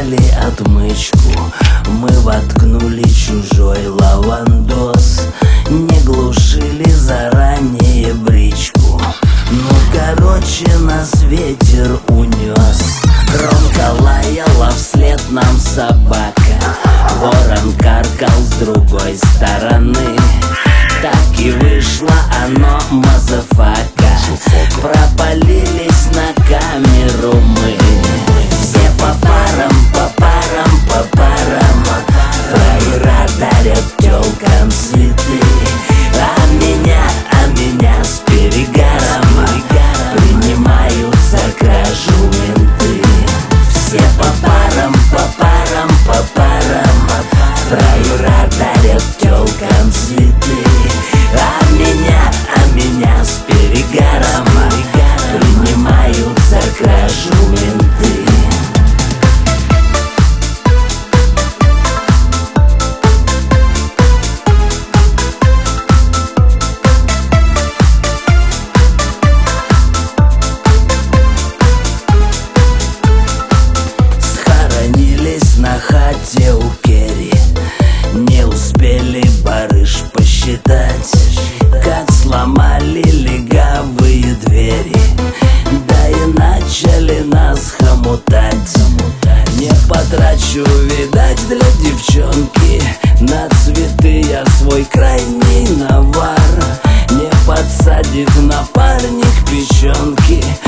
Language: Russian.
взяли отмычку, мы воткнули чужой лавандос, не глушили заранее бричку. Ну короче, нас ветер унес. Громко лаяла вслед нам собака, ворон каркал с другой стороны. Так и вышло оно, мазафака. Пропалились на камеру мы. Все по парам, по парам, по парам. Фраера дарят тёлкам цветы, а меня с перегаром принимают за кражу менты. Все по парам, по парам, по парам. Фраера дарят тёлкам цветы, а меня с перегаром принимают за кражу менты. На хате у Керри не успели барыш посчитать, как сломали легавые двери, да и начали нас хомутать. Не потрачу, видать, для девчонки на цветы я свой крайний навар. Не подсадит напарник печенки,